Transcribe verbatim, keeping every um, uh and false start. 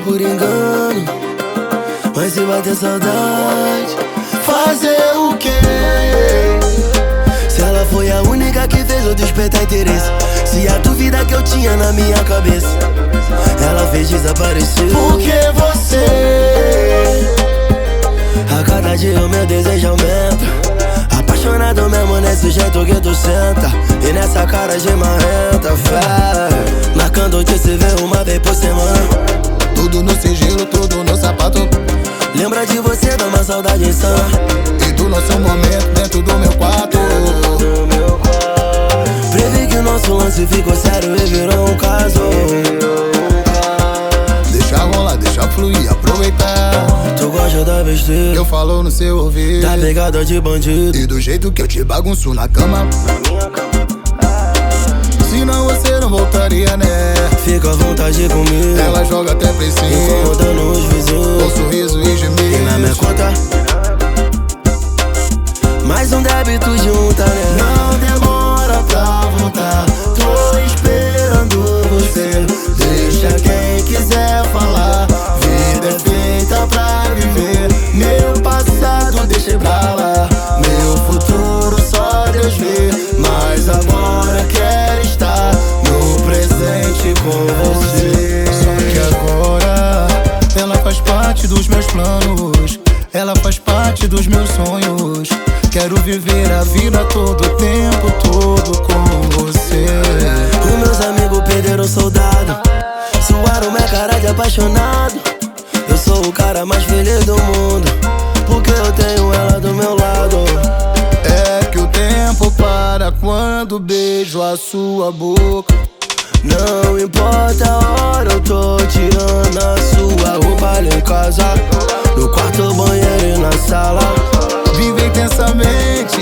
por engano, mas se bater saudade, fazer o quê? Se ela foi a única que fez eu despertar interesse, se a dúvida que eu tinha na minha cabeça ela fez desaparecer. Porque você, a cada dia o meu desejo aumenta, apaixonado mesmo nesse jeito que tu senta, e nessa cara de marrenta, fé, marcando de se ver uma vez por semana. Tudo no sigilo, tudo no sapato. Lembra de você, dá uma saudade insana, e do nosso momento dentro do meu quarto. Previ que o nosso lance ficou sério e virou um caso. Deixa rolar, deixa fluir, aproveitar. Tu gosta da besteira, eu falo no seu ouvido, da pegada de bandido, e do jeito que eu te bagunço na cama. Senão você não voltaria, né? Fica à vontade comigo, ela joga até pra cima, incomodando os vizinhos, com sorriso e gemido. E na minha conta mais um débito junta, né? Não demora pra voltar, tô esperando você. Deixa quem quiser falar, vida é feita pra viver. Meu passado deixa pra lá, meu futuro só Deus vê. Mas agora quero estar no presente com você. Só que agora ela faz parte dos meus planos, ela faz parte dos meus sonhos. Quero viver a vida todo o tempo todo com você. Os meus amigos perderam soldado, suaram minha cara de apaixonado. Eu sou o cara mais feliz do mundo, porque eu tenho ela do meu lado. É que o tempo para quando beijo a sua boca. Não importa a hora, eu tô tirando a sua roupa ali em casa, no quarto, banheiro e na sala. Vive intensamente